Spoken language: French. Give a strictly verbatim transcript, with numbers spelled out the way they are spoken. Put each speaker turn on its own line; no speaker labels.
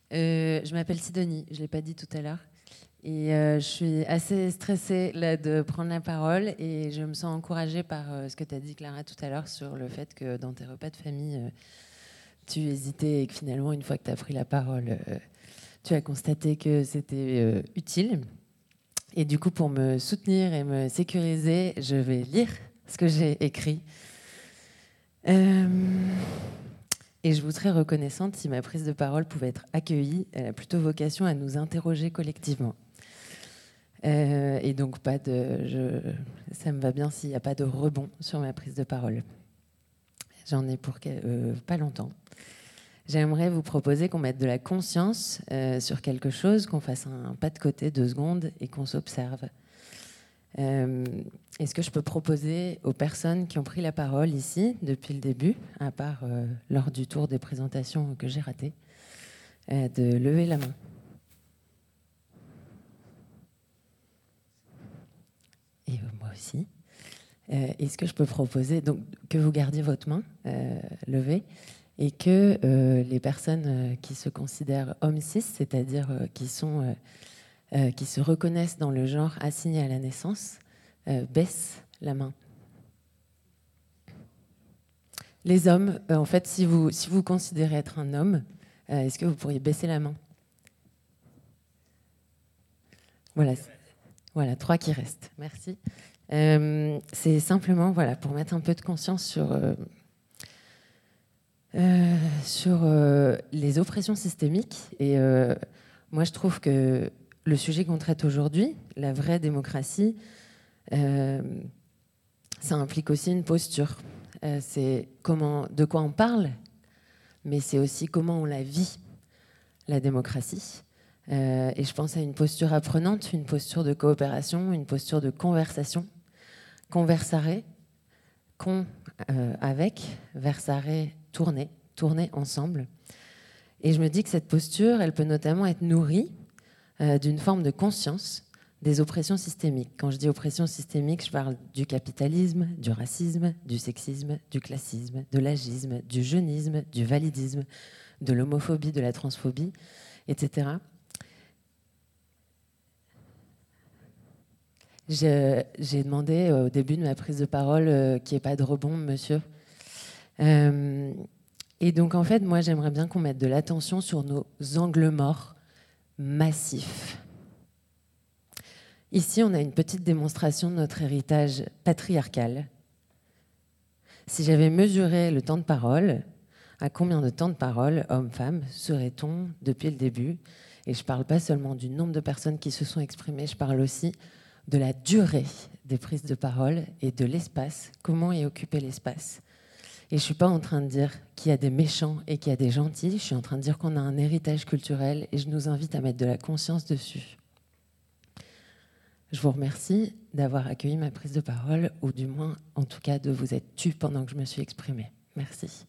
Euh, je m'appelle Sidonie, je ne l'ai pas dit tout à l'heure. Et euh, je suis assez stressée là, de prendre la parole et je me sens encouragée par euh, ce que tu as dit, Clara, tout à l'heure sur le fait que dans tes repas de famille, euh, tu hésitais et que finalement, une fois que tu as pris la parole, euh, tu as constaté que c'était euh, utile. Et du coup, pour me soutenir et me sécuriser, je vais lire ce que j'ai écrit. Euh... Et je vous serais reconnaissante si ma prise de parole pouvait être accueillie. Elle a plutôt vocation à nous interroger collectivement. Euh, et donc, pas de, je, ça me va bien s'il n'y a pas de rebond sur ma prise de parole. J'en ai pour euh, pas longtemps. J'aimerais vous proposer qu'on mette de la conscience euh, sur quelque chose, qu'on fasse un pas de côté deux secondes et qu'on s'observe. Euh, Est-ce que je peux proposer aux personnes qui ont pris la parole ici depuis le début, à part euh, lors du tour des présentations que j'ai raté, euh, de lever la main? Et euh, moi aussi. Euh, Est-ce que je peux proposer donc, que vous gardiez votre main euh, levée et que euh, les personnes euh, qui se considèrent hommes cis, c'est-à-dire euh, qui, sont, euh, euh, qui se reconnaissent dans le genre assigné à la naissance, euh, baissent la main? Les hommes, euh, en fait, si vous, si vous considérez être un homme, euh, est-ce que vous pourriez baisser la main? Voilà, voilà, trois qui restent. Merci. Euh, c'est simplement voilà, pour mettre un peu de conscience sur, euh, euh, sur euh, les oppressions systémiques. Et euh, moi, je trouve que le sujet qu'on traite aujourd'hui, la vraie démocratie, euh, ça implique aussi une posture. Euh, c'est comment, de quoi on parle, mais c'est aussi comment on la vit, la démocratie. Euh, et je pense à une posture apprenante, une posture de coopération, une posture de conversation. Conversare, con euh, avec, versare, tourner, tourner ensemble. Et je me dis que cette posture, elle peut notamment être nourrie euh, d'une forme de conscience des oppressions systémiques. Quand je dis oppression systémique, je parle du capitalisme, du racisme, du sexisme, du classisme, de l'agisme, du jeunisme, du validisme, de l'homophobie, de la transphobie, et cetera. Je, j'ai demandé au début de ma prise de parole euh, qu'il n'y ait pas de rebond, monsieur. Euh, et donc, en fait, moi, j'aimerais bien qu'on mette de l'attention sur nos angles morts massifs. Ici, on a une petite démonstration de notre héritage patriarcal. Si j'avais mesuré le temps de parole, à combien de temps de parole, hommes-femmes, serait-on depuis le début? Et je ne parle pas seulement du nombre de personnes qui se sont exprimées, je parle aussi de la durée des prises de parole et de l'espace, comment est occupé l'espace. Et je ne suis pas en train de dire qu'il y a des méchants et qu'il y a des gentils, je suis en train de dire qu'on a un héritage culturel et je nous invite à mettre de la conscience dessus. Je vous remercie d'avoir accueilli ma prise de parole, ou du moins, en tout cas, de vous être tu pendant que je me suis exprimée. Merci.